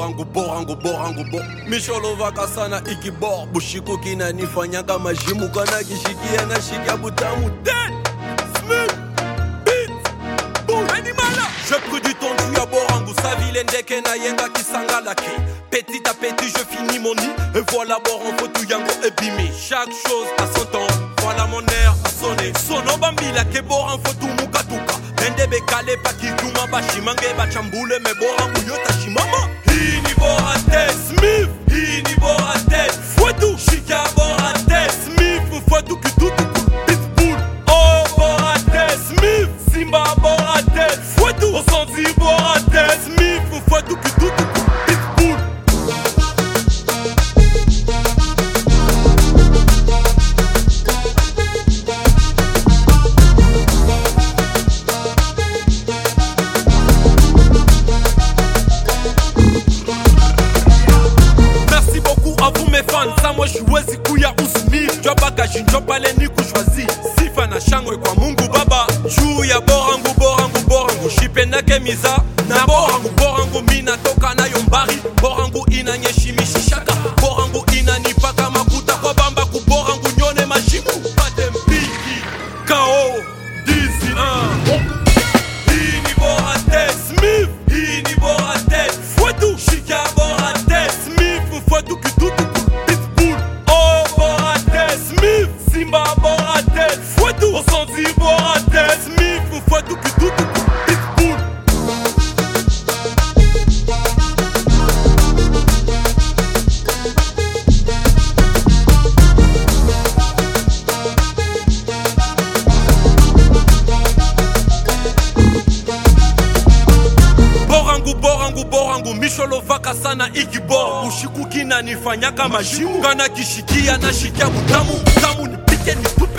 borangu borangu borangu bo misholovaka sana ikibor bushiko kinanifanya kama jimu kana kishikia na shikia butamu dead Smith beat boom animala. Je pris du temps du à borangu sa ville ndeke na yenga kisangalaki. Petit à petit je finis mon nid et voilà borangu fotu yango ebimi. Chaque chose à son temps. Voilà mon air à sonner. Sono bambila ke borangu fotu mukatuka. Bende bekale pakituma bashimange bachambule me borangu yota shimama. Hini borate Smith, hini borate Fouetou, Chica borate Smith, Fouetou kitutu pitbull. Oh borate Smith, Simba borate Fouetou, Osandi borate Smith, Fouetou kitutu pitbull. Moi j'wezi kuya usmith Jwa bagaji njopa leni kushwazi Sifa na shangwe kwa Mungu baba Juu ya borangu borangu borangu Shipenda kemiza na borangu borangu mina toka na yombari Borangu inanyeshimishi shaka Borangu inanipaka makuta kwa bamba kuborangu nyone majimu Pate mpiki K.O. Dizzy Hini borate Smith Hini borate Fouetou Chica borate Smith Fouetou kitutu Simba borate Fouetou Osandi borate Smith Fouetou kitutu pitbull. Borangu borangu borangu misholovaka sana ikibor Ushiku kinanifanya kama jimu Kana kishikia na shikia butamu Tamu nipike ni